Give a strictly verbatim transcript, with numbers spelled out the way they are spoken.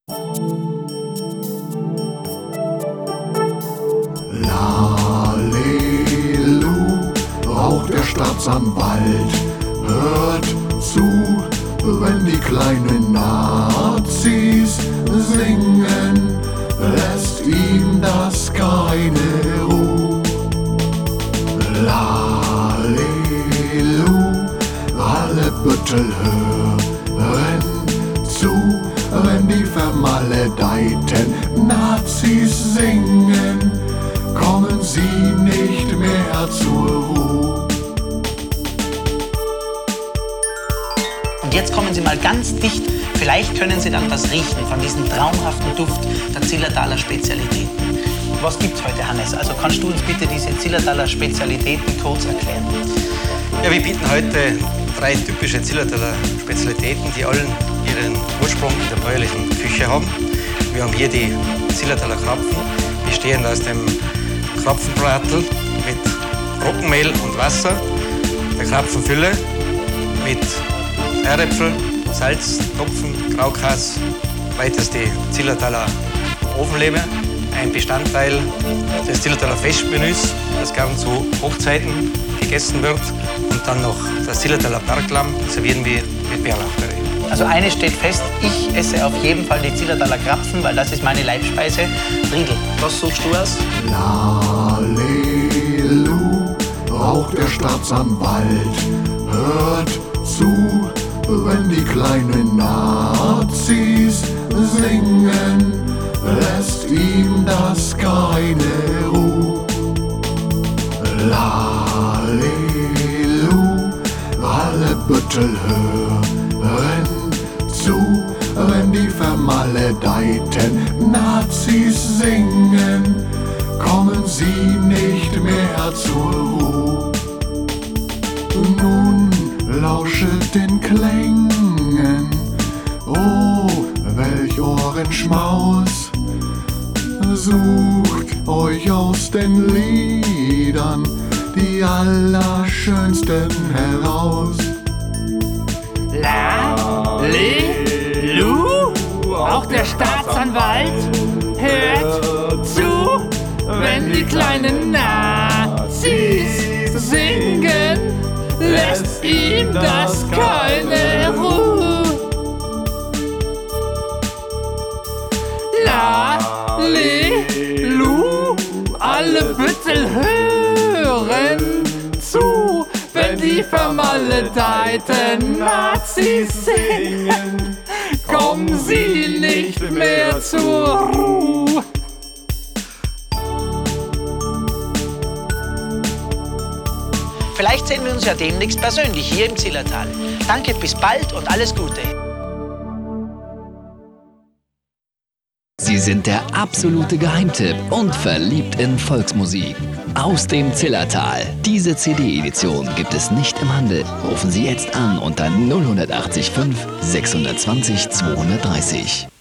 Lalelu, raucht der Staatsanwalt, hört zu, wenn die kleinen Nazis singen, lässt ihm das keine Ruhe. Lalelu, alle Büttel hören zu, wenn die vermaledeiten Nazis singen, kommen sie nicht mehr zur Ruhe. Und jetzt kommen Sie mal ganz dicht, vielleicht können Sie dann was riechen von diesem traumhaften Duft der Zillertaler Spezialitäten. Was gibt's heute, Hannes? Also kannst du uns bitte diese Zillertaler Spezialitäten kurz erklären? Ja, wir bieten heute drei typische Zillertaler Spezialitäten, die allen ihren Ursprung in der bäuerlichen Küche haben. Wir haben hier die Zillertaler Krapfen, bestehend aus dem Krapfenbratel mit Roggenmehl und Wasser, der Krapfenfülle mit Erdäpfel, Salz, Topfen, Graukäse, weiters die Zillertaler Ofenleber, ein Bestandteil des Zillertaler Festmenüs, das gern zu Hochzeiten gegessen wird, und dann noch das Zillertaler Berglamm servieren wir mit Bärlauchpüree. Also eines steht fest, ich esse auf jeden Fall die Zillertaler Krapfen, weil das ist meine Leibspeise. Friedl, was suchst du aus? Lalelu, raucht der Staatsanwalt, hört zu, wenn die kleinen Nazis singen, lässt ihm das keine Ruhe. Lalelu, alle Büttel hören zu, wenn die vermaledeiten Nazis singen, kommen sie nicht mehr zur Ruhe. Nun lauschet den Klängen, oh, welch Ohrenschmaus, sucht euch aus den Liedern die allerschönsten heraus. Lalelu, auch der Staatsanwalt hört zu, wenn die kleinen Nazis singen, lässt ihm das keine Ruhe. Lalelu, alle Büttel hören zu, wenn die vermaledeiten Nazis singen, kommen sie nicht mehr zur Ruhe. Vielleicht sehen wir uns ja demnächst persönlich hier im Zillertal. Danke, bis bald und alles Gute. Sie sind der absolute Geheimtipp und verliebt in Volksmusik. Aus dem Zillertal. Diese C D-Edition gibt es nicht im Handel. Rufen Sie jetzt an unter null acht fünf sechs zwei null zwei zwei drei null.